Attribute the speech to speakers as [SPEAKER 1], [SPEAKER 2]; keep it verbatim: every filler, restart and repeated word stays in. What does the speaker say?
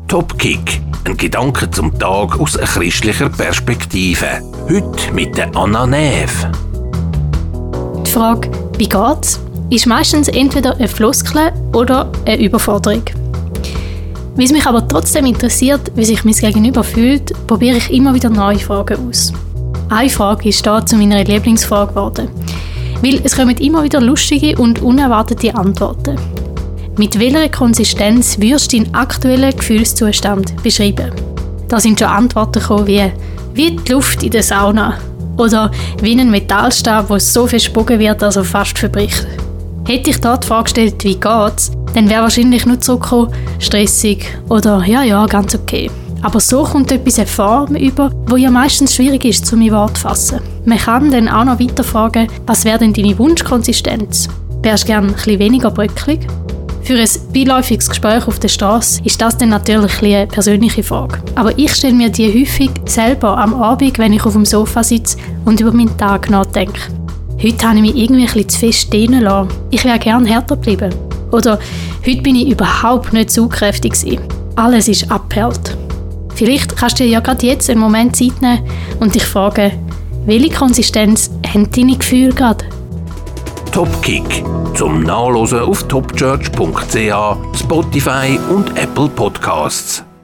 [SPEAKER 1] Topkick, ein Gedanke zum Tag aus christlicher Perspektive. Heute mit der Anna Neff.
[SPEAKER 2] Die Frage «Wie geht's?» ist meistens entweder eine Floskel oder eine Überforderung. Weil es mich aber trotzdem interessiert, wie sich mein Gegenüber fühlt, probiere ich immer wieder neue Fragen aus. Eine Frage ist da zu meiner Lieblingsfrage geworden. Weil es kommen immer wieder lustige und unerwartete Antworten. Mit welcher Konsistenz würdest du deinen aktuellen Gefühlszustand beschreiben? Da sind schon Antworten gekommen wie «wie die Luft in der Sauna» oder «wie ein Metallstab, wo so viel gespogen wird, dass er fast verbricht». Hätte ich dort vorgestellt, wie geht's, dann wäre wahrscheinlich nur zurückgekommen, stressig oder «ja, ja, ganz okay». Aber so kommt etwas eine Form über, wo ja meistens schwierig ist, zu in Wort zu fassen. Man kann dann auch noch weiter fragen, was wäre denn deine Wunschkonsistenz? Wärst du gerne ein bisschen weniger bröckelig? Für ein beiläufiges Gespräch auf der Straße ist das dann natürlich eine persönliche Frage. Aber ich stelle mir die häufig selber am Abend, wenn ich auf dem Sofa sitze und über meinen Tag nachdenke. Heute habe ich mich irgendwie ein bisschen zu fest dehnen lassen. Ich wäre gerne härter geblieben. Oder heute bin ich überhaupt nicht zugkräftig gewesen. Alles ist abgehärtet. Vielleicht kannst du dir ja gerade jetzt einen Moment Zeit nehmen und dich fragen, welche Konsistenz haben deine Gefühle gerade?
[SPEAKER 1] Topkick zum Nachlesen auf topchurch punkt c h, Spotify und Apple Podcasts.